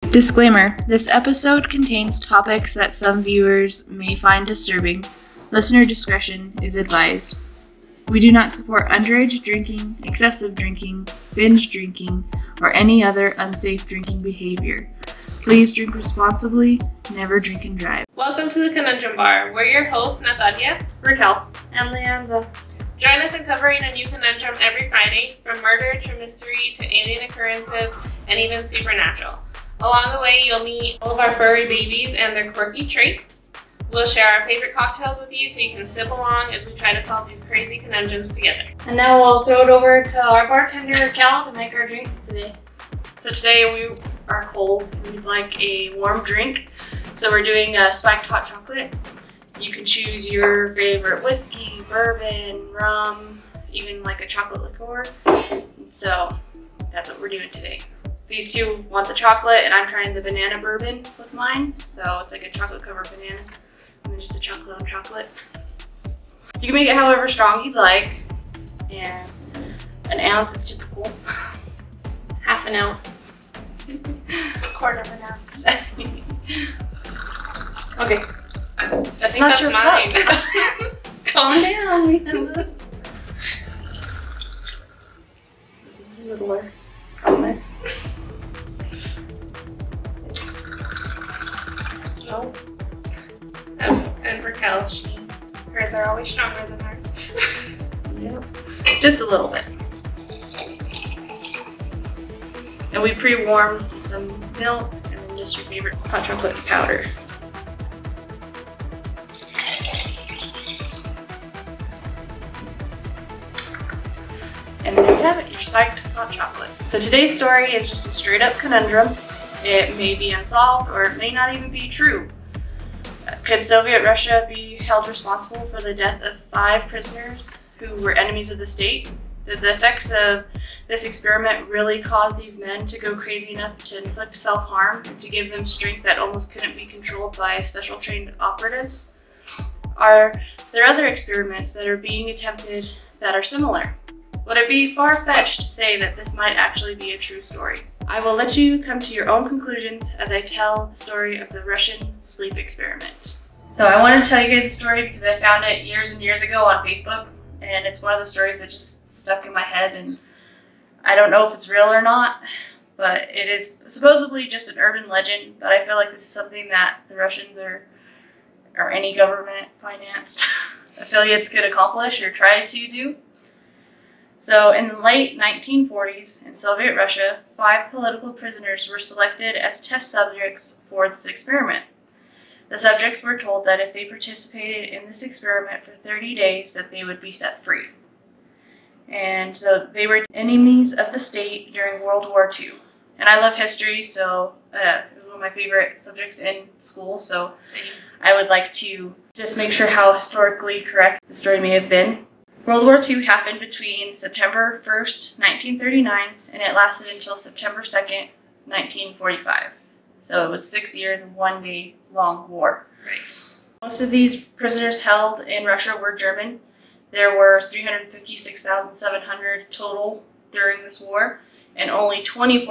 Disclaimer: this episode contains topics that some viewers may find disturbing. Listener discretion is advised. We do not support underage drinking, excessive drinking, binge drinking, or any other unsafe drinking behavior. Please drink responsibly, never drink and drive. Welcome to the Conundrum Bar. We're your hosts, Natalia, Raquel, and Leanza. Join us in covering a new conundrum every Friday, from murder to mystery to alien occurrences and even supernatural. Along the way, you'll meet all of our furry babies and their quirky traits. We'll share our favorite cocktails with you so you can sip along as we try to solve these crazy conundrums together. And now we'll throw it over to our bartender, Raquel, to make our drinks today. So today we are cold. We'd like a warm drink. So we're doing a spiked hot chocolate. You can choose your favorite whiskey, bourbon, rum, even like a chocolate liqueur. So that's what we're doing today. These two want the chocolate, and I'm trying the banana bourbon with mine. So it's like a chocolate covered banana, and then just a chocolate on chocolate. You can make it however strong you'd like, and an ounce is typical. Half an ounce. A quarter of an ounce. Okay. That's not your mine. Calm down. This is a littler on this. Oh. And Raquel, hers are always stronger than ours. Yep. Just a little bit. And we pre-warmed some milk and then just your favorite hot chocolate powder. And there you have it, your spiked hot chocolate. So today's story is just a straight up conundrum. It may be unsolved or it may not even be true. Could Soviet Russia be held responsible for the death of 5 prisoners who were enemies of the state? Did the effects of this experiment really cause these men to go crazy enough to inflict self-harm and to give them strength that almost couldn't be controlled by special trained operatives? Are there other experiments that are being attempted that are similar? Would it be far-fetched to say that this might actually be a true story? I will let you come to your own conclusions as I tell the story of the Russian sleep experiment. So I wanted to tell you guys the story because I found it years and years ago on Facebook, and it's one of those stories that just stuck in my head, and I don't know if it's real or not, but it is supposedly just an urban legend, but I feel like this is something that the Russians or any government-financed affiliates could accomplish or try to do. So in the late 1940s in Soviet Russia, 5 political prisoners were selected as test subjects for this experiment. The subjects were told that if they participated in this experiment for 30 days, that they would be set free. And so they were enemies of the state during World War II. And I love history, so it was one of my favorite subjects in school, so I would like to just make sure how historically correct the story may have been. World War II happened between September 1st, 1939, and it lasted until September 2nd, 1945. So it was 6 years and 1 day long war. Right. Most of these prisoners held in Russia were German. There were 356,700 total during this war, and only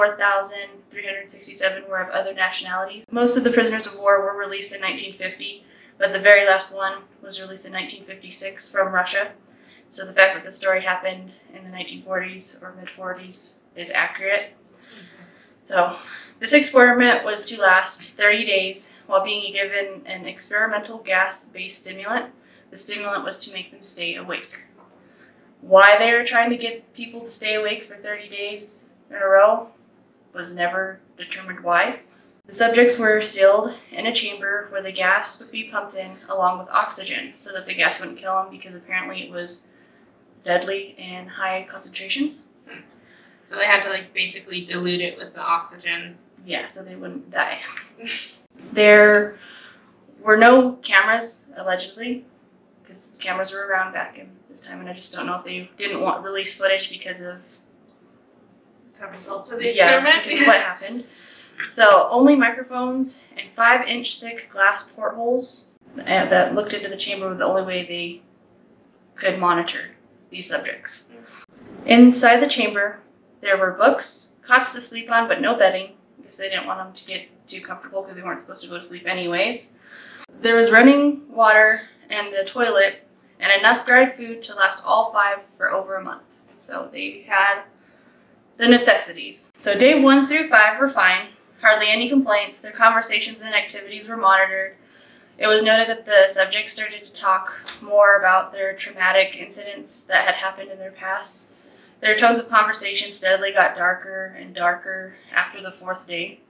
24,367 were of other nationalities. Most of the prisoners of war were released in 1950, but the very last one was released in 1956 from Russia. So the fact that the story happened in the 1940s or mid-40s is accurate. So this experiment was to last 30 days while being given an experimental gas-based stimulant. The stimulant was to make them stay awake. Why they were trying to get people to stay awake for 30 days in a row was never determined why. The subjects were sealed in a chamber where the gas would be pumped in along with oxygen so that the gas wouldn't kill them, because apparently it was deadly in high concentrations. So they had to basically dilute it with the oxygen. Yeah, so they wouldn't die. There were no cameras, allegedly, because cameras were around back in this time, and I just don't know if they didn't want to release footage because of the results of the experiment. Because of what happened. So only microphones and 5-inch thick glass portholes that looked into the chamber were the only way they could monitor these subjects. Inside the chamber, there were books, cots to sleep on, but no bedding, because they didn't want them to get too comfortable because they weren't supposed to go to sleep anyways. There was running water and a toilet and enough dried food to last all 5 for over a month. So they had the necessities. So day 1 through 5 were fine. Hardly any complaints. Their conversations and activities were monitored. It was noted that the subjects started to talk more about their traumatic incidents that had happened in their past. Their tones of conversation steadily got darker and darker after the 4th day.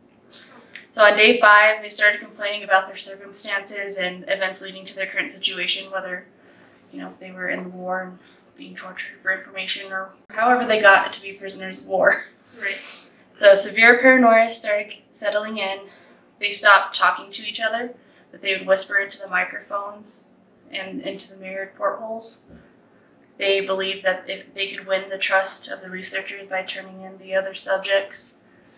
So on day 5, they started complaining about their circumstances and events leading to their current situation, whether, if they were in the war and being tortured for information or however they got to be prisoners of war. Right. So severe paranoia started settling in. They stopped talking to each other, but they would whisper into the microphones and into the mirrored portholes. They believed that if they could win the trust of the researchers by turning in the other subjects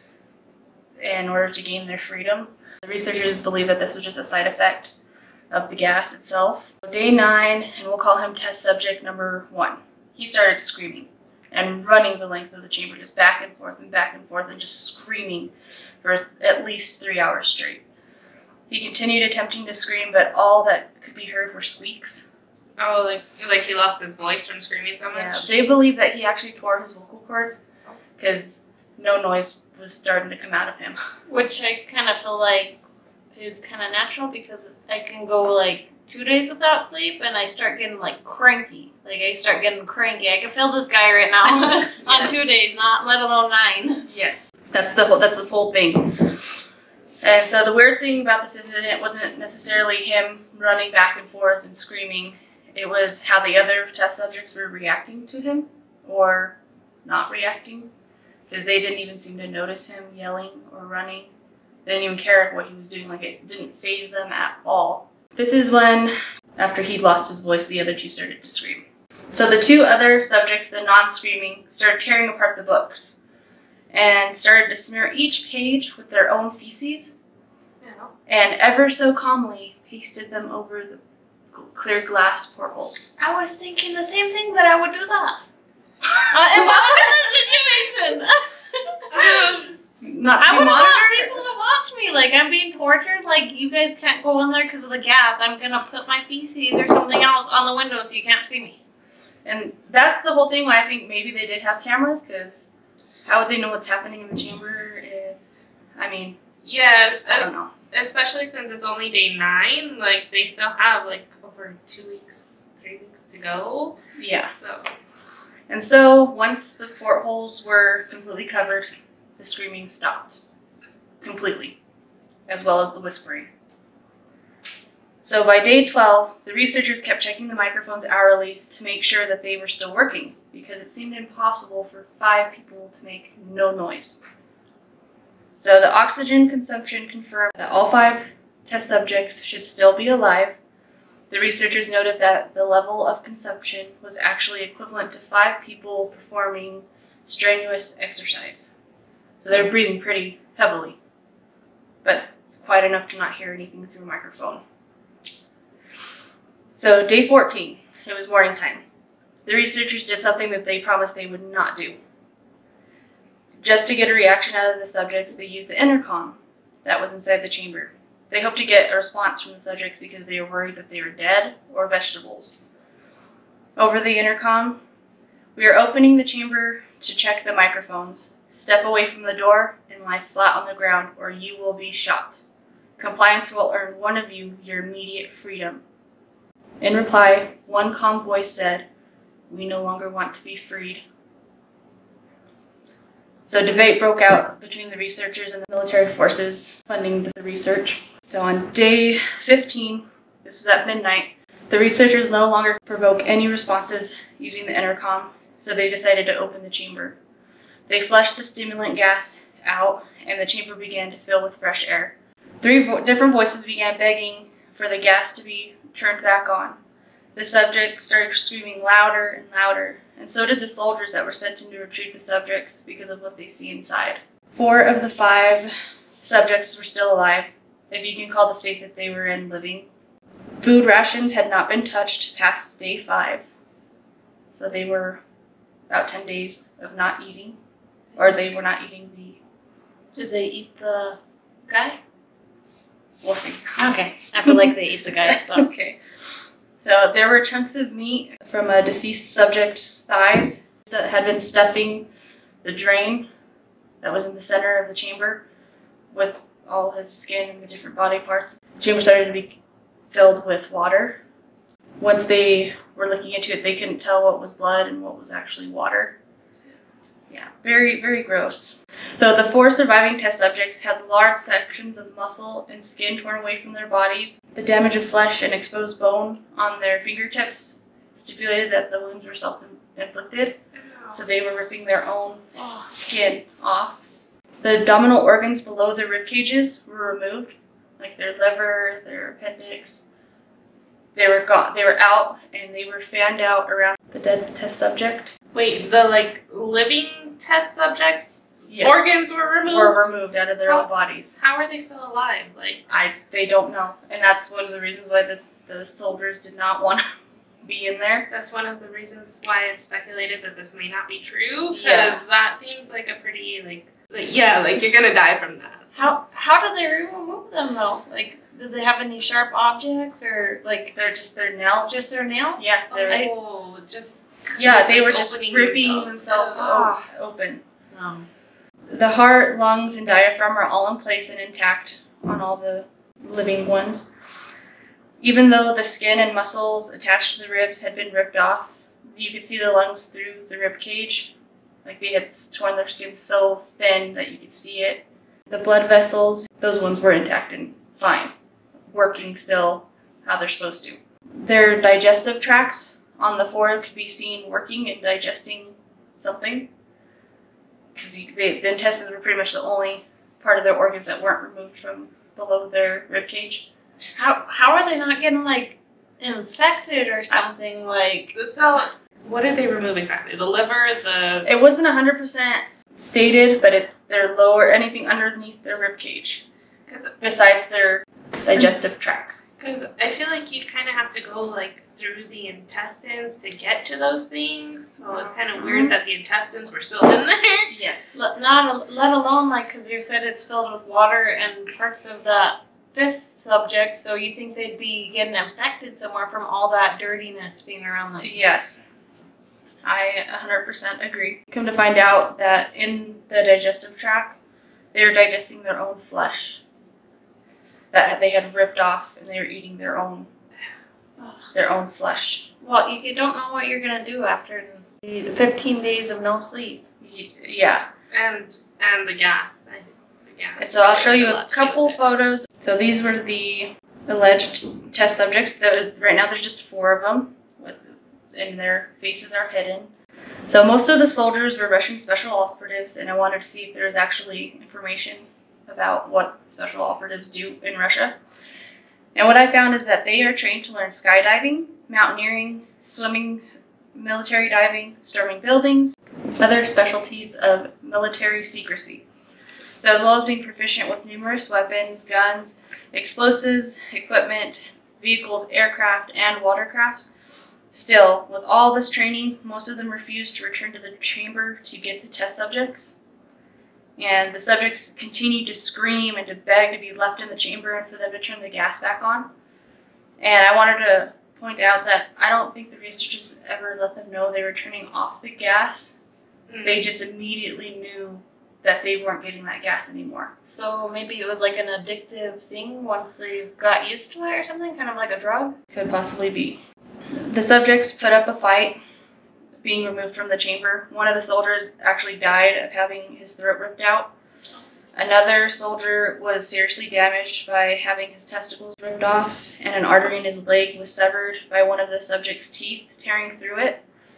in order to gain their freedom. The researchers believed that this was just a side effect of the gas itself. Day 9, and we'll call him test subject number 1. He started screaming and running the length of the chamber, just back and forth and just screaming for at least 3 hours straight. He continued attempting to scream, but all that could be heard were squeaks. Oh, like he lost his voice from screaming so much? Yeah, they believe that he actually tore his vocal cords because no noise was starting to come out of him. Which I kind of feel like is kind of natural because I can go like 2 days without sleep and I start getting like cranky. Like I start getting cranky. I can feel this guy right now on Yes. 2 days, not let alone 9. Yes, that's this whole thing. And so the weird thing about this incident wasn't necessarily him running back and forth and screaming. It was how the other test subjects were reacting to him or not reacting, because they didn't even seem to notice him yelling or running. They didn't even care what he was doing. Like, it didn't faze them at all. This is when, after he lost his voice, the other 2 started to scream. So the 2 other subjects, the non-screaming, started tearing apart the books and started to smear each page with their own feces, and ever so calmly pasted them over the clear glass portholes. I was thinking the same thing, that I would do that. In what situation? Not to I be wouldn't want monitored. people to watch me. Like, I'm being tortured. Like, you guys can't go in there because of the gas. I'm going to put my feces or something else on the window so you can't see me. And that's the whole thing why I think maybe they did have cameras, because how would they know what's happening in the chamber if, Yeah, I don't know. especially since it's only day 9, like, they still have, like, over 2 weeks, 3 weeks to go. Yeah. So, And so once the portholes were completely covered, the screaming stopped. Completely. As well as the whispering. So by day 12, the researchers kept checking the microphones hourly to make sure that they were still working, because it seemed impossible for 5 people to make no noise. So the oxygen consumption confirmed that all 5 test subjects should still be alive. The researchers noted that the level of consumption was actually equivalent to 5 people performing strenuous exercise. So they were breathing pretty heavily, but it's quite enough to not hear anything through a microphone. So day 14, it was morning time. The researchers did something that they promised they would not do. Just to get a reaction out of the subjects, they used the intercom that was inside the chamber. They hoped to get a response from the subjects because they were worried that they were dead or vegetables. Over the intercom, "We are opening the chamber to check the microphones. Step away from the door and lie flat on the ground or you will be shot. Compliance will earn one of you your immediate freedom." In reply, one calm voice said, "We no longer want to be freed." So debate broke out between the researchers and the military forces funding the research. So on day 15, this was at midnight, the researchers no longer provoke any responses using the intercom, so they decided to open the chamber. They flushed the stimulant gas out, and the chamber began to fill with fresh air. 3 different voices began begging for the gas to be turned back on. The subjects started screaming louder and louder, and so did the soldiers that were sent in to retrieve the subjects because of what they see inside. 4 of the 5 subjects were still alive, if you can call the state that they were in living. Food rations had not been touched past day 5, so they were about 10 days of not eating, or they were not eating the Did they eat the guy? We'll see. Okay. I feel like they eat the guy, so. Okay. So there were chunks of meat from a deceased subject's thighs that had been stuffing the drain that was in the center of the chamber with all his skin and the different body parts. The chamber started to be filled with water. Once they were looking into it, they couldn't tell what was blood and what was actually water. Yeah, very, very gross. So the 4 surviving test subjects had large sections of muscle and skin torn away from their bodies. The damage of flesh and exposed bone on their fingertips stipulated that the wounds were self-inflicted, so they were ripping their own skin off. The abdominal organs below the rib cages were removed, like their liver, their appendix. They were out, and they were fanned out around the dead test subject. Wait, the living test subjects Yes. organs were removed? Were removed out of their own bodies. How are they still alive? They don't know, and that's one of the reasons why the soldiers did not want to be in there. That's one of the reasons why it's speculated that this may not be true. Because Yeah. that seems like a pretty you're gonna die from that. How did they remove them though? Did they have any sharp objects or They're just their nails. just their nails? Yeah, they're they were just opening ripping themselves open. No. The heart, lungs, and diaphragm are all in place and intact on all the living ones. Even though the skin and muscles attached to the ribs had been ripped off, you could see the lungs through the rib cage. They had torn their skin so thin that you could see it. The blood vessels, those ones were intact and fine, working still how they're supposed to. Their digestive tracts on the 4 could be seen working and digesting something, because the intestines were pretty much the only part of their organs that weren't removed from below their rib cage. How are they not getting infected or something So, what did they remove exactly? The liver, It wasn't 100% stated, but it's their lower, anything underneath their rib cage, besides their digestive tract. Because I feel like you'd kind of have to go through the intestines to get to those things. So it's kind of weird that the intestines were still in there. Yes. let alone because you said it's filled with water and parts of that 5th subject, so you think they'd be getting infected somewhere from all that dirtiness being around them. Yes. I 100% agree. Come to find out that in the digestive tract, they were digesting their own flesh that they had ripped off, and they were eating their own flesh. Well, you don't know what you're gonna do after the 15 days of no sleep. Yeah. And the gas. And so I'll show you a couple photos. So these were the alleged test subjects. Right now there's just 4 of them, and their faces are hidden. So most of the soldiers were Russian special operatives, and I wanted to see if there was actually information about what special operatives do in Russia. And what I found is that they are trained to learn skydiving, mountaineering, swimming, military diving, storming buildings, other specialties of military secrecy. So as well as being proficient with numerous weapons, guns, explosives, equipment, vehicles, aircraft, and watercrafts. Still, with all this training, most of them refused to return to the chamber to get the test subjects. And the subjects continued to scream and to beg to be left in the chamber and for them to turn the gas back on. And I wanted to point out that I don't think the researchers ever let them know they were turning off the gas. They just immediately knew that they weren't getting that gas anymore. So maybe it was an addictive thing once they got used to it or something, kind of like a drug? Could possibly be. The subjects put up a fight, being removed from the chamber. One of the soldiers actually died of having his throat ripped out. Another soldier was seriously damaged by having his testicles ripped off, and an artery in his leg was severed by one of the subject's teeth tearing through it.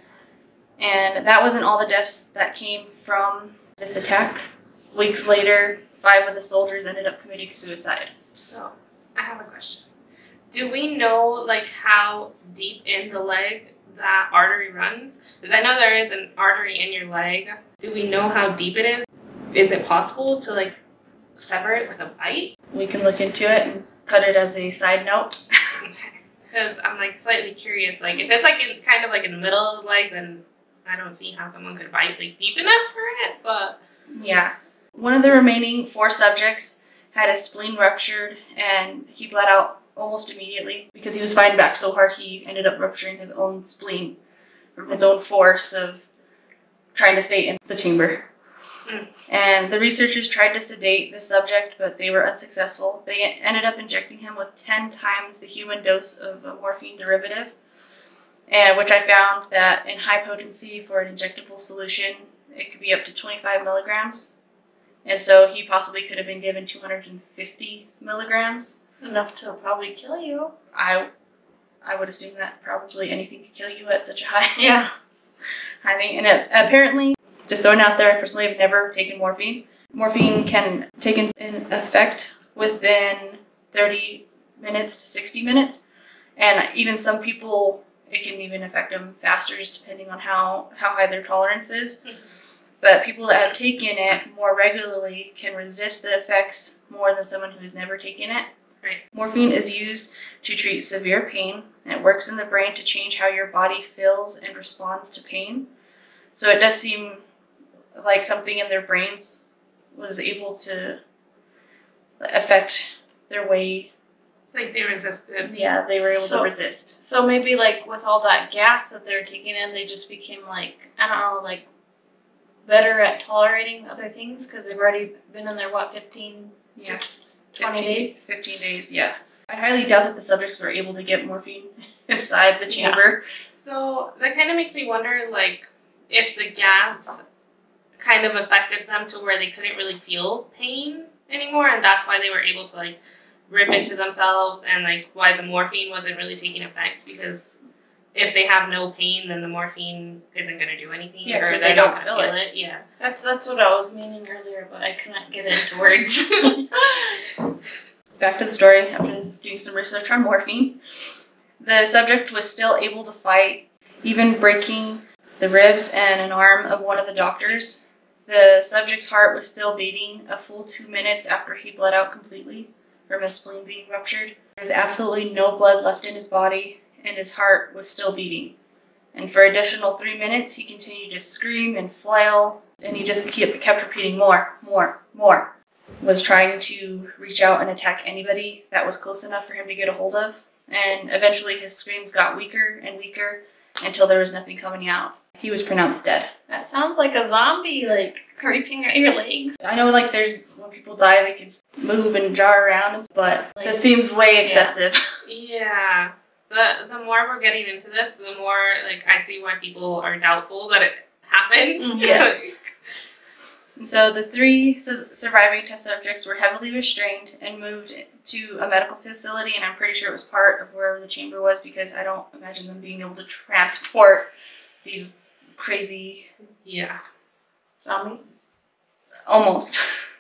And that wasn't all the deaths that came from this attack. Weeks later, 5 of the soldiers ended up committing suicide. So, I have a question. Do we know how deep in the leg that artery runs? Because I know there is an artery in your leg. Do we know how deep it is? Is it possible to sever it with a bite? We can look into it and put it as a side note. Because I'm slightly curious. If it's kind of in the middle of the leg, then I don't see how someone could bite deep enough for it. But yeah, One of the remaining 4 subjects had his spleen ruptured, and he bled out almost immediately because he was fighting back so hard he ended up rupturing his own spleen from his own force of trying to stay in the chamber. And the researchers tried to sedate the subject, but they were unsuccessful. They ended up injecting him with 10 times the human dose of a morphine derivative, and which I found that in high potency for an injectable solution, it could be up to 25 milligrams. And so he possibly could have been given 250 milligrams. Enough to probably kill you. I would assume that probably anything could kill you at such a high thing. And apparently, just throwing out there, I personally have never taken morphine. Morphine can take in effect within 30 minutes to 60 minutes. And even some people, it can even affect them faster, just depending on how high their tolerance is. But people that have taken it more regularly can resist the effects more than someone who has never taken it. Right. Morphine is used to treat severe pain, and it works in the brain to change how your body feels and responds to pain. So it does seem like something in their brains was able to affect their way. Like they resisted. Yeah, they were able to resist. So maybe like with all that gas that they're taking in, they just became like, I don't know, like better at tolerating other things because they've already been in there, 15 Yeah. 20 days? 15 days, yeah. I highly doubt that the subjects were able to get morphine inside the chamber. So that kind of makes me wonder, like, if the gas kind of affected them to where they couldn't really feel pain anymore, and that's why they were able to, like, rip into themselves, and, like, why the morphine wasn't really taking effect, because if they have no pain, then the morphine isn't going to do anything, Yeah, or 'cause they're they not don't going to feel feel it. Yeah. That's what I was meaning earlier, but I couldn't get it into words. Back to the story, after doing some research on morphine, the subject was still able to fight, even breaking the ribs and an arm of one of the doctors. The subject's heart was still beating a full 2 minutes after he bled out completely from his spleen being ruptured. There was absolutely no blood left in his body, and his heart was still beating. And for additional 3 minutes, he continued to scream and flail, and he just kept repeating more, was trying to reach out and attack anybody that was close enough for him to get a hold of. And eventually his screams got weaker and weaker until there was nothing coming out. He was pronounced dead. That sounds like a zombie, like reaching at your legs. I know, like, there's, when people die, they can move and jar around, but Like, that seems way excessive. Yeah. The more we're getting into this, the more, like, I see why people are doubtful that it happened. Yes. And so the 3 surviving test subjects were heavily restrained and moved to a medical facility, and I'm pretty sure it was part of wherever the chamber was, because I don't imagine them being able to transport these crazy Zombies? almost.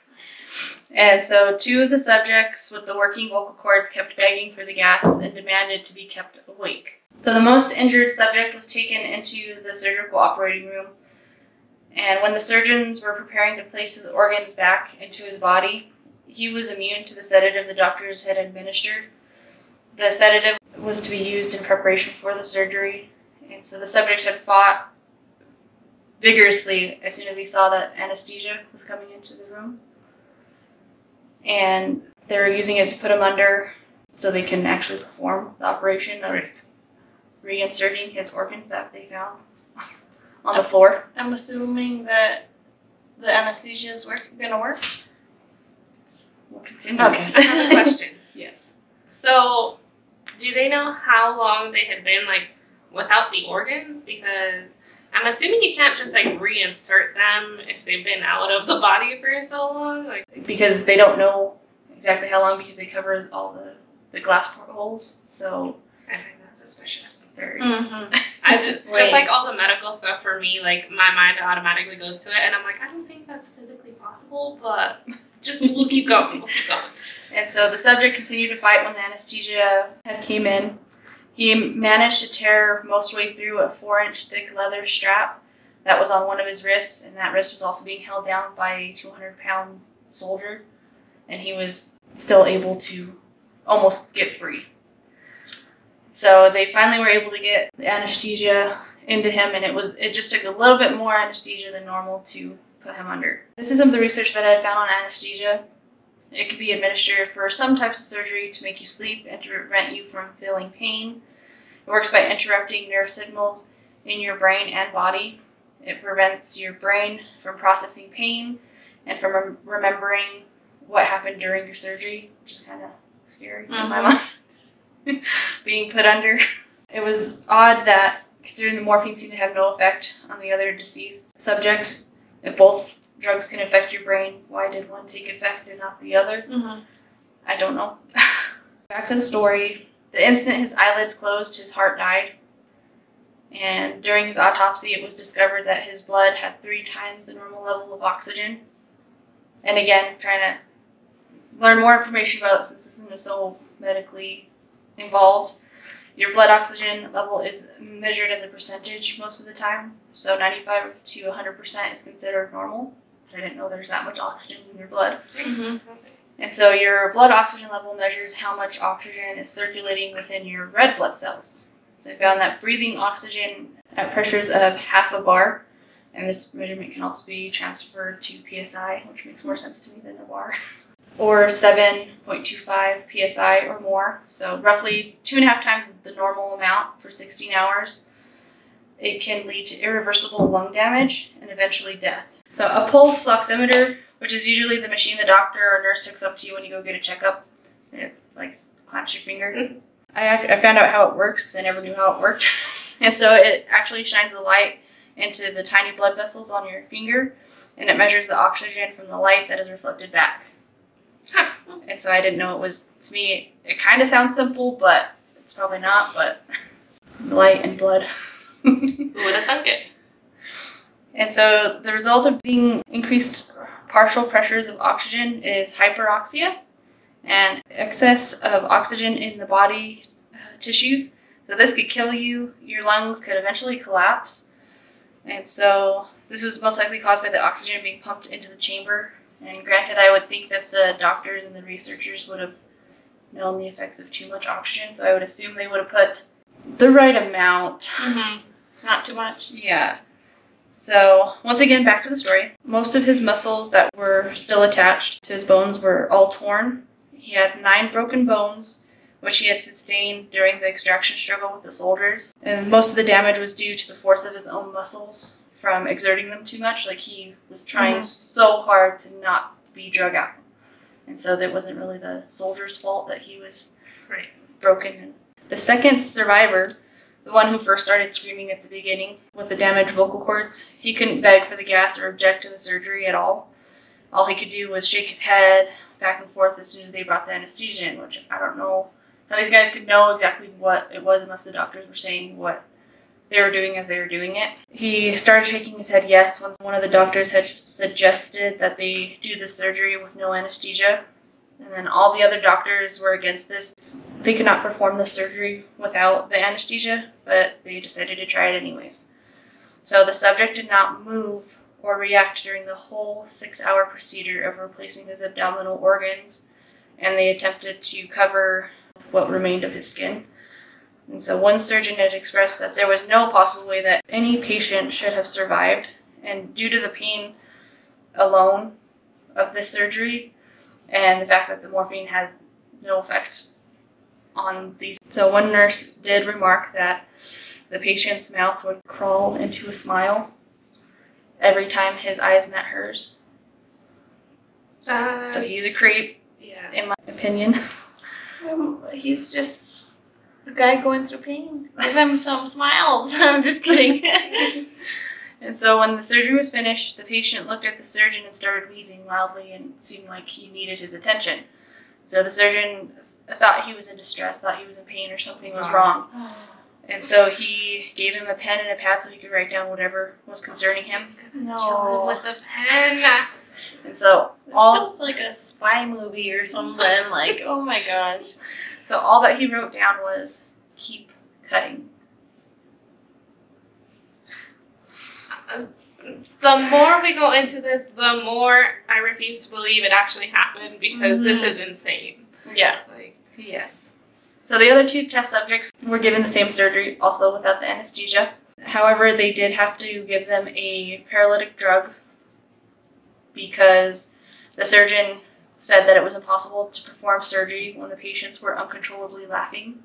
And so 2 of the subjects with the working vocal cords kept begging for the gas and demanded to be kept awake. So the most injured subject was taken into the surgical operating room. And when the surgeons were preparing to place his organs back into his body, he was immune to the sedative the doctors had administered. The sedative was to be used in preparation for the surgery. And so the subject had fought vigorously as soon as he saw that anesthesia was coming into the room. And they were using it to put him under so they can actually perform the operation of reinserting his organs that they found on the floor. I'm assuming that the anesthesia is gonna work. We'll continue. Okay. I have a question. Yes. So, do they know how long they had been, like, without the organs? Because I'm assuming you can't just, like, reinsert them if they've been out of the body for so long. Like, Because they don't know exactly how long, because they cover all the glass portholes. So I find that suspicious. very. Mm-hmm. Just like all the medical stuff for me, like, my mind automatically goes to it, and I'm like, I don't think that's physically possible, but just we'll keep going. And so the subject continued to fight when the anesthesia had came in. He managed to tear most way through a 4-inch thick leather strap that was on one of his wrists, and that wrist was also being held down by a 200-pound soldier, and he was still able to almost get free. So they finally were able to get the anesthesia into him, and it just took a little bit more anesthesia than normal to put him under. This is some of the research that I found on anesthesia. It can be administered for some types of surgery to make you sleep and to prevent you from feeling pain. It works by interrupting nerve signals in your brain and body. It prevents your brain from processing pain and from remembering what happened during your surgery, which is kind of scary in my mind. Being put under. It was odd that, considering the morphine seemed to have no effect on the other deceased subject, if both drugs can affect your brain, why did one take effect and not the other? I don't know. Back to the story. The instant his eyelids closed, his heart died. And during his autopsy, it was discovered that his blood had 3 times the normal level of oxygen. And again, trying to learn more information about it since this is so medically involved. Your blood oxygen level is measured as a percentage most of the time. So 95 to 100% is considered normal. I didn't know there's that much oxygen in your blood. And so your blood oxygen level measures how much oxygen is circulating within your red blood cells. So I found that breathing oxygen at pressures of half a bar, and this measurement can also be transferred to PSI, which makes more sense to me than a bar, or 7.25 PSI or more. So roughly 2.5 times the normal amount for 16 hours. It can lead to irreversible lung damage and eventually death. So a pulse oximeter, which is usually the machine the doctor or nurse hooks up to you when you go get a checkup, it like clamps your finger. I found out how it works because I never knew how it worked. And so it actually shines a light into the tiny blood vessels on your finger, and it measures the oxygen from the light that is reflected back. And so I didn't know it was, to me, it kind of sounds simple, but it's probably not, but light and blood. Who would have thunk it? And so the result of being increased partial pressures of oxygen is hyperoxia and excess of oxygen in the body tissues. So this could kill you. Your lungs could eventually collapse. And so this was most likely caused by the oxygen being pumped into the chamber. And granted, I would think that the doctors and the researchers would have known the effects of too much oxygen, so I would assume they would have put the right amount. Not too much. Yeah. So, once again, back to the story. Most of his muscles that were still attached to his bones were all torn. He had 9 broken bones, which he had sustained during the extraction struggle with the soldiers. And most of the damage was due to the force of his own muscles from exerting them too much. Like, he was trying so hard to not be drug out. And so that wasn't really the soldier's fault that he was broken. The second survivor, the one who first started screaming at the beginning with the damaged vocal cords, he couldn't beg for the gas or object to the surgery at all. All he could do was shake his head back and forth as soon as they brought the anesthesia in, which I don't know how these guys could know exactly what it was unless the doctors were saying what they were doing as they were doing it. He started shaking his head yes once one of the doctors had suggested that they do the surgery with no anesthesia. And then all the other doctors were against this. They could not perform the surgery without the anesthesia, but they decided to try it anyways. So the subject did not move or react during the whole 6-hour procedure of replacing his abdominal organs, and they attempted to cover what remained of his skin. And so one surgeon had expressed that there was no possible way that any patient should have survived, and due to the pain alone of this surgery, and the fact that the morphine had no effect on these. So one nurse did remark that the patient's mouth would crawl into a smile every time his eyes met hers. So he's a creep, in my opinion. He's just a guy going through pain. Give him some smiles. I'm just kidding. And so when the surgery was finished, the patient looked at the surgeon and started wheezing loudly and seemed like he needed his attention. So the surgeon thought he was in distress, thought he was in pain or something was wrong. And so he gave him a pen and a pad so he could write down whatever was concerning him. No. With a pen. And so This sounds like a spy movie or something. Like, oh my gosh. So all that he wrote down was, keep cutting. The more we go into this, the more I refuse to believe it actually happened because this is insane. Yeah. Like, Yes. So the other 2 test subjects were given the same surgery, also without the anesthesia. However, they did have to give them a paralytic drug because the surgeon said that it was impossible to perform surgery when the patients were uncontrollably laughing.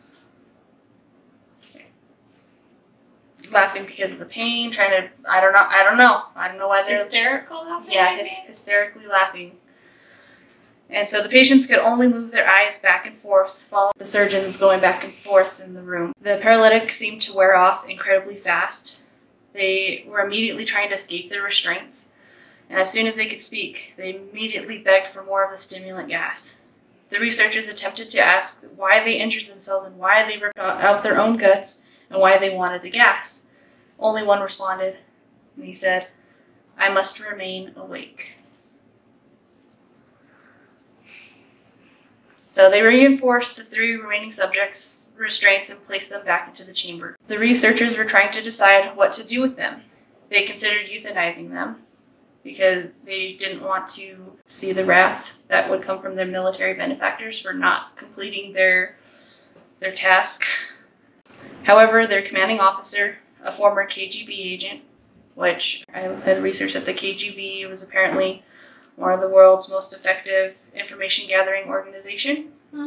Laughing because of the pain, I don't know why they're Hysterical laughing? Yeah, hysterically laughing. And so the patients could only move their eyes back and forth, following the surgeons going back and forth in the room. The paralytic seemed to wear off incredibly fast. They were immediately trying to escape their restraints, and as soon as they could speak, they immediately begged for more of the stimulant gas. The researchers attempted to ask why they injured themselves and why they ripped out their own guts and why they wanted the gas. Only one responded, and he said, "I must remain awake." So they reinforced the 3 remaining subjects' restraints and placed them back into the chamber. The researchers were trying to decide what to do with them. They considered euthanizing them because they didn't want to see the wrath that would come from their military benefactors for not completing their task. However, their commanding officer, a former KGB agent, which I had researched at the KGB, was apparently one of the world's most effective information gathering organization.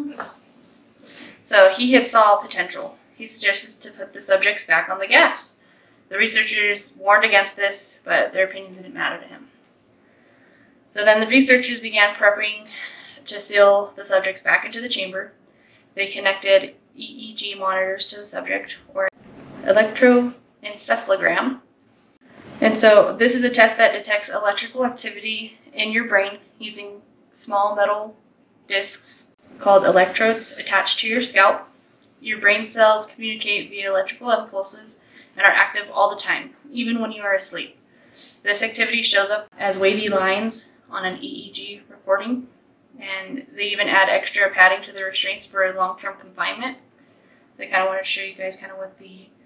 So he had saw potential. He suggested to put the subjects back on the gas. The researchers warned against this, but their opinion didn't matter to him. So then the researchers began prepping to seal the subjects back into the chamber. They connected EEG monitors to the subject, or electroencephalogram. And so this is a test that detects electrical activity in your brain using small metal discs called electrodes attached to your scalp. Your brain cells communicate via electrical impulses and are active all the time, even when you are asleep. This activity shows up as wavy lines on an EEG recording, and they even add extra padding to the restraints for long-term confinement. They kind of want to show you guys kind of what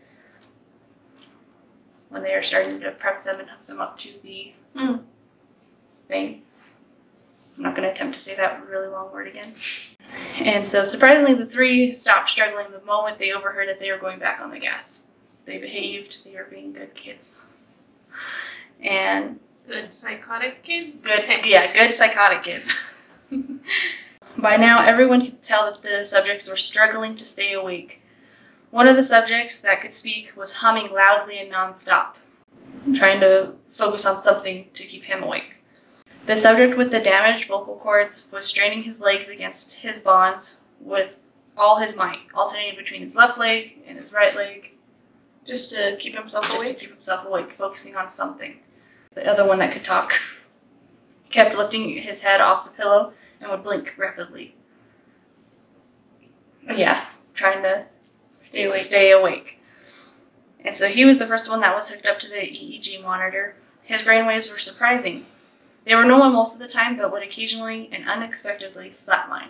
when they are starting to prep them and hook them up to the thing. I'm not going to attempt to say that really long word again. And so surprisingly, the 3 stopped struggling the moment they overheard that they were going back on the gas. They behaved. They were being good kids. And Good psychotic kids? good psychotic kids. By now, everyone could tell that the subjects were struggling to stay awake. One of the subjects that could speak was humming loudly and nonstop, trying to focus on something to keep him awake. The subject with the damaged vocal cords was straining his legs against his bonds with all his might, alternating between his left leg and his right leg, Just to keep himself awake, focusing on something. The other one that could talk kept lifting his head off the pillow and would blink rapidly. Yeah, trying to stay awake. And so he was the first one that was hooked up to the EEG monitor. His brainwaves were surprising. They were normal most of the time, but would occasionally and unexpectedly flatline,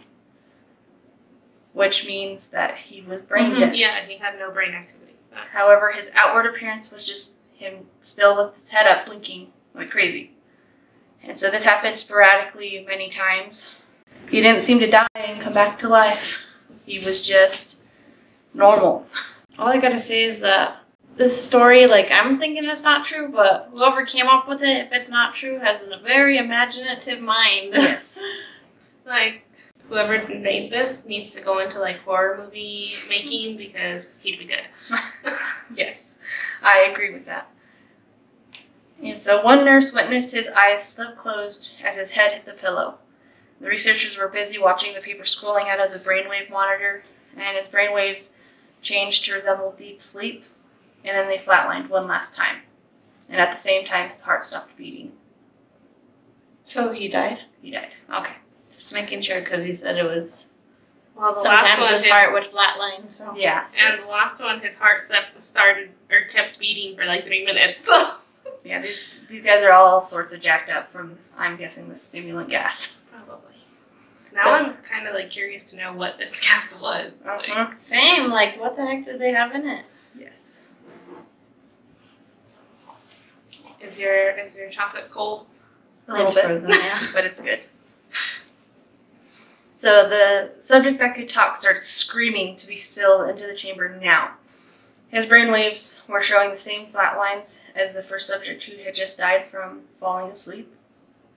which means that he was brain dead. Yeah, he had no brain activity. However, his outward appearance was just him still with his head up, blinking like crazy. And so this happened sporadically many times. He didn't seem to die and come back to life. He was just normal. All I gotta say is that this story, like, I'm thinking it's not true, but whoever came up with it, if it's not true, has a very imaginative mind. Yes. Like, whoever made this needs to go into, like, horror movie making because he'd be good. Yes, I agree with that. And so one nurse witnessed his eyes slip closed as his head hit the pillow. The researchers were busy watching the paper scrolling out of the brainwave monitor, and his brainwaves changed to resemble deep sleep, and then they flatlined one last time. And at the same time, his heart stopped beating. So he died? He died. Okay. Just making sure, because he said it was... Well, the last sometimes one, his heart would flatline, so... Yeah. So, And the last one, his heart kept beating for like 3 minutes. So. yeah, these guys are all sorts of jacked up from, I'm guessing, the stimulant gas. Probably. Now I'm kind of like curious to know what this gas was. Like, Same, like, what the heck did they have in it? Yes. is your chocolate cold? A little It's bit. frozen, yeah. But it's good. So the subject that could talk started screaming to be sealed into the chamber now. His brainwaves were showing the same flat lines as the first subject who had just died from falling asleep.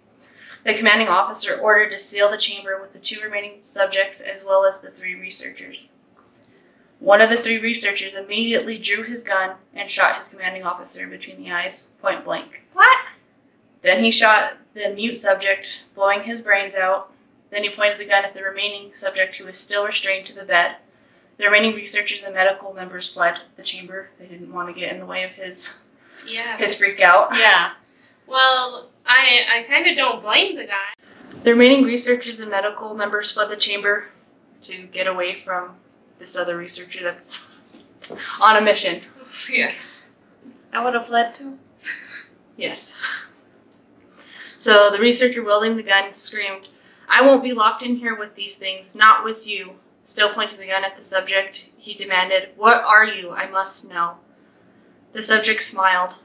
The commanding officer ordered to seal the chamber with the 2 remaining subjects as well as the 3 researchers. One of the 3 researchers immediately drew his gun and shot his commanding officer between the eyes, point blank. What? Then he shot the mute subject, blowing his brains out. Then he pointed the gun at the remaining subject who was still restrained to the bed. The remaining researchers and medical members fled the chamber. They didn't want to get in the way of his freak out. Yeah. Well, I kind of don't blame the guy. The remaining researchers and medical members fled the chamber to get away from this other researcher that's on a mission. Yeah. I would have fled too. Yes. So the researcher wielding the gun screamed, "I won't be locked in here with these things, not with you." Still pointing the gun at the subject, he demanded, "What are you? I must know." The subject smiled.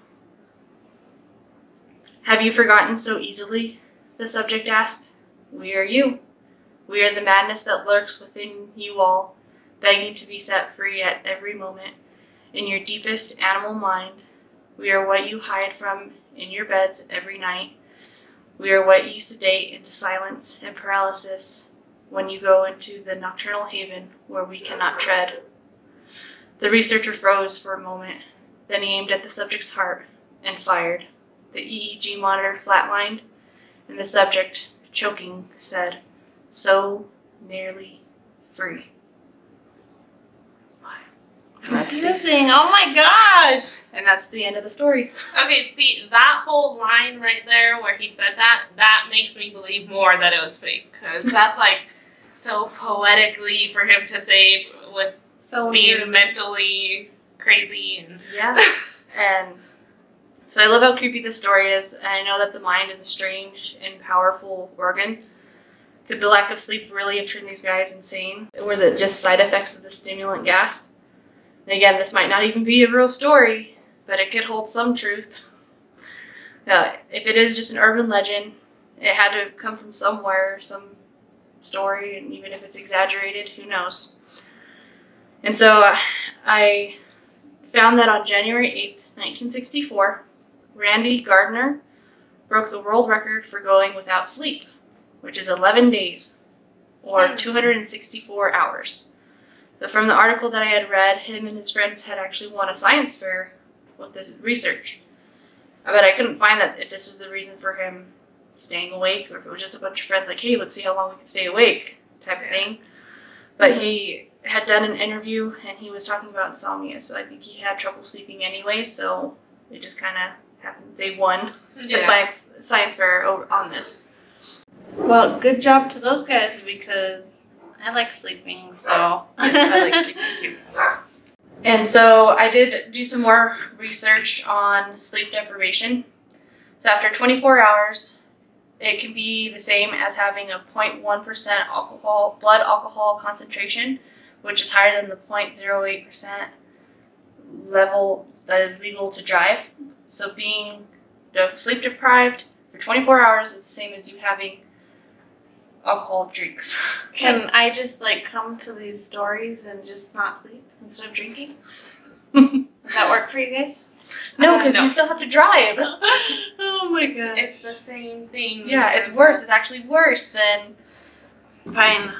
"Have you forgotten so easily?" the subject asked. "We are you. We are the madness that lurks within you all, begging to be set free at every moment. In your deepest animal mind, we are what you hide from in your beds every night. We are what you sedate into silence and paralysis when you go into the nocturnal haven where we cannot tread." The researcher froze for a moment. Then he aimed at the subject's heart and fired. The EEG monitor flatlined, and the subject, choking, said, "So nearly free." Confusing. Oh my gosh. And that's the end of the story. Okay, see, that whole line right there where he said that makes me believe more that it was fake. Because that's like so poetically for him to say with So being weird. mentally crazy. And Yeah. And so I love how creepy this story is, and I know that the mind is a strange and powerful organ. Could the lack of sleep really have turned these guys insane? Or was it just side effects of the stimulant gas? And again, this might not even be a real story, but it could hold some truth. If it is just an urban legend, it had to come from somewhere, some story, and even if it's exaggerated, who knows? And so I found that on January 8th, 1964, Randy Gardner broke the world record for going without sleep, which is 11 days, or 264 hours. So from the article that I had read, him and his friends had actually won a science fair with this research. But I couldn't find that if this was the reason for him staying awake, or if it was just a bunch of friends like, "Hey, let's see how long we can stay awake," type of thing. But he had done an interview, and he was talking about insomnia, so I think he had trouble sleeping anyway, so it just kind of happened. They won the science fair on this. Well, good job to those guys because I like sleeping, so. I like sleeping too. And so I did do some more research on sleep deprivation. So after 24 hours, it can be the same as having a 0.1% blood alcohol concentration, which is higher than the 0.08% level that is legal to drive. So being sleep deprived for 24 hours is the same as you having alcohol drinks. Can I just come to these stories and just not sleep instead of drinking? Does that work for you guys? No, because No. you still have to drive. Oh my It's the same thing. Yeah, it's worse. It's actually worse than... Fine.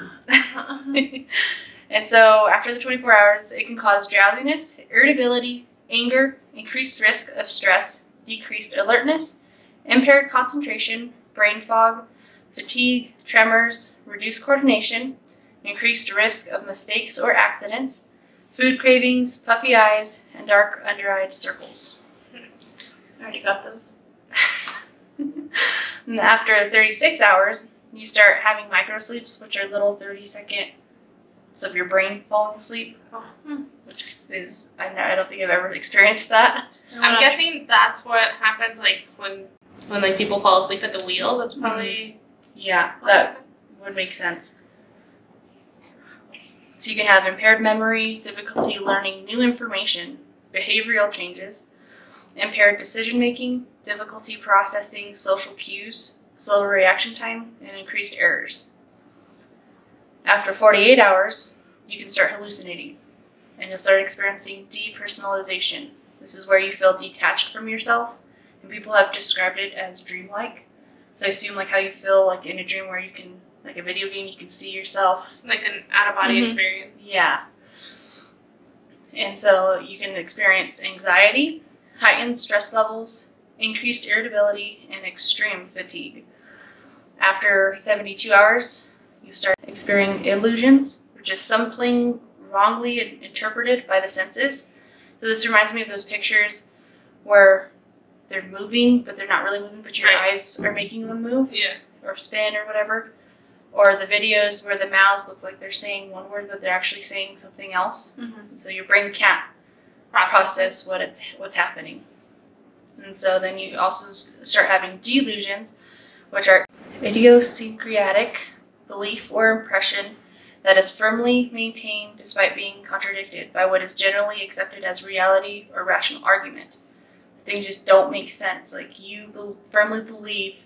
And so after the 24 hours, it can cause drowsiness, irritability, anger, increased risk of stress, decreased alertness, impaired concentration, brain fog, fatigue, tremors, reduced coordination, increased risk of mistakes or accidents, food cravings, puffy eyes, and dark under-eyed circles. I already got those. And after 36 hours, you start having microsleeps, which are little 30-second of your brain falling asleep. Oh. Which is, I don't think I've ever experienced that. I'm guessing that's what happens when people fall asleep at the wheel. That's probably Yeah, that would make sense. So you can have impaired memory, difficulty learning new information, behavioral changes, impaired decision making, difficulty processing social cues, slower reaction time, and increased errors. After 48 hours, you can start hallucinating, and you'll start experiencing depersonalization. This is where you feel detached from yourself, and people have described it as dreamlike. So I assume like how you feel like in a dream where you can, like a video game, you can see yourself. Like an out-of-body Mhm. experience. Yeah. And so you can experience anxiety, heightened stress levels, increased irritability, and extreme fatigue. After 72 hours, you start experiencing illusions, which is something wrongly interpreted by the senses. So this reminds me of those pictures where they're moving, but they're not really moving, but your Right. eyes are making them move Yeah. or spin or whatever. Or the videos where the mouths look like they're saying one word, but they're actually saying something else. Mm-hmm. So your brain can't process what's happening. And so then you also start having delusions, which are idiosyncratic belief or impression that is firmly maintained despite being contradicted by what is generally accepted as reality or rational argument. Things just don't make sense. Like you firmly believe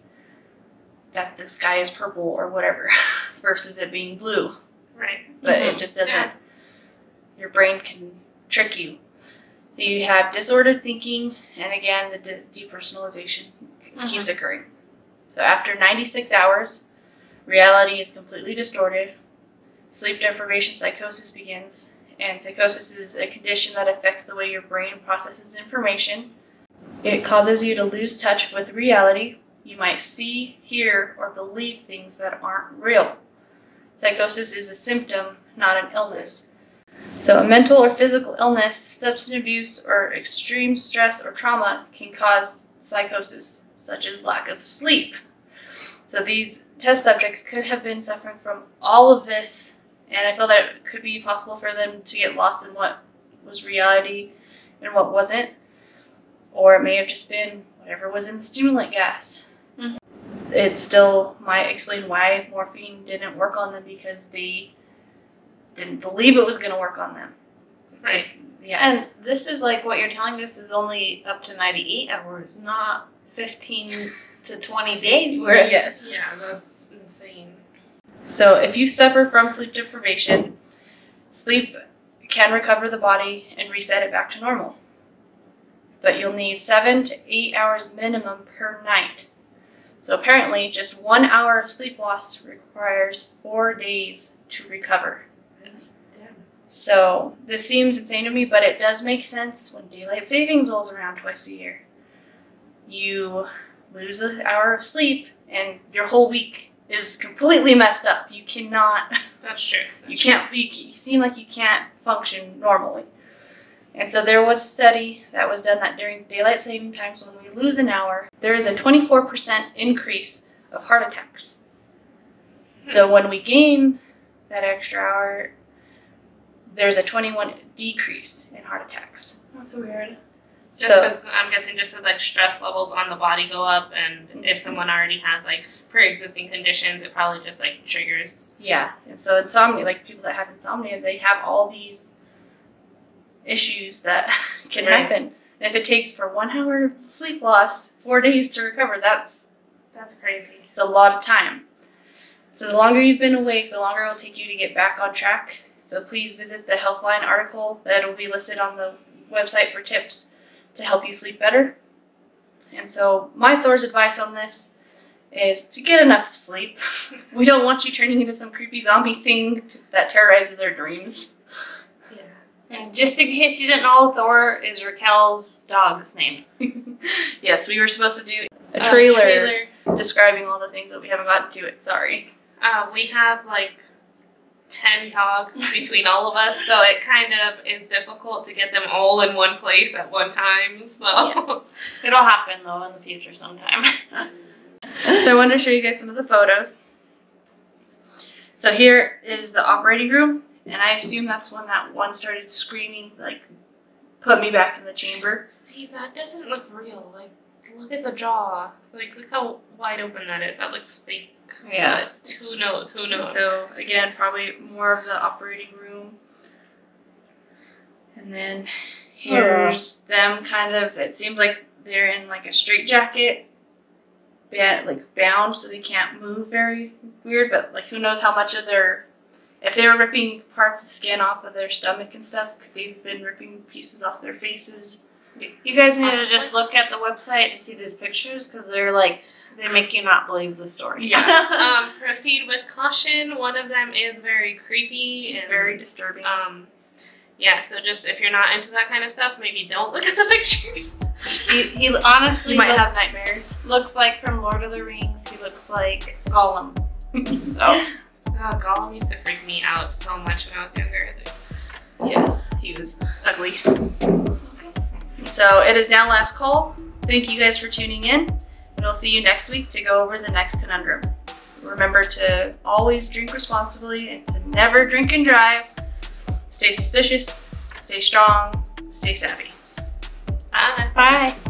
that the sky is purple or whatever versus it being blue, Right. but Mhm. it just doesn't. Yeah. Your brain can trick you. You have disordered thinking, and again, the depersonalization keeps occurring. So after 96 hours, reality is completely distorted. Sleep deprivation psychosis begins, and psychosis is a condition that affects the way your brain processes information. It causes you to lose touch with reality. You might see, hear, or believe things that aren't real. Psychosis is a symptom, not an illness. So a mental or physical illness, substance abuse, or extreme stress or trauma can cause psychosis, such as lack of sleep. So these test subjects could have been suffering from all of this, and I feel that it could be possible for them to get lost in what was reality and what wasn't, or it may have just been whatever was in the stimulant gas. Mhm. It still might explain why morphine didn't work on them, because they didn't believe it was going to work on them. Right. Yeah. And this is like what you're telling us is only up to 98 hours, not 15 to 20 days worth. Yes. Yeah, that's insane. So if you suffer from sleep deprivation, sleep can recover the body and reset it back to normal. But you'll need 7 to 8 hours minimum per night. So apparently just 1 hour of sleep loss requires 4 days to recover. So this seems insane to me, but it does make sense when daylight savings rolls around twice a year. You lose an hour of sleep and your whole week is completely messed up. You cannot, That's true. you seem like you can't function normally. And so there was a study that was done that during daylight saving times, when we lose an hour, there is a 24% increase of heart attacks. So when we gain that extra hour, there's a 21 decrease in heart attacks. That's weird. Just So because I'm guessing just as like stress levels on the body go up, and if someone already has like pre-existing conditions, it probably just like triggers. yeah, and so insomnia, like people that have insomnia, they have all these issues that can Right. happen. And if it takes for 1 hour sleep loss, 4 days to recover, That's crazy. it's a lot of time. So the longer you've been awake, the longer it will take you to get back on track. So please visit the Healthline article that will be listed on the website for tips to help you sleep better. And so my Thor's advice on this is to get enough sleep. We don't want you turning into some creepy zombie thing that terrorizes our dreams. Yeah. And just in case you didn't know, Thor is Raquel's dog's name. Yes, we were supposed to do a trailer describing all the things, but we haven't gotten to it. Sorry. We have like 10 dogs between all of us, so it kind of is difficult to get them all in one place at one time. So Yes. It'll happen though in the future sometime. So I wanted to show you guys some of the photos. So here is the operating room, and I assume that's when that one started screaming, like, put me back in the chamber. see, that doesn't look real. Like, look at the jaw. Like, look how wide open that is. That looks fake. Yeah. But who knows? Who knows? So again, probably more of the operating room. And then here's them kind of, it seems like they're in like a straitjacket, bound so they can't move, very weird, but like who knows how much of their, if they were ripping parts of skin off of their stomach and stuff, could they've been ripping pieces off their faces. You guys need to just look at the website to see these pictures because they're like They make you not believe the story. Yeah. Proceed with caution. One of them is very creepy and Very disturbing. Yeah, so just if you're not into that kind of stuff, maybe don't look at the pictures. He honestly You might have looks- nightmares. Looks like from Lord of the Rings. He looks like Gollum. So Oh, Gollum used to freak me out so much when I was younger. yes, he was ugly. So it is now last call. Thank you guys for tuning in, and we'll see you next week to go over the next conundrum. Remember to always drink responsibly and to never drink and drive. Stay suspicious, stay strong, stay savvy. Bye. bye.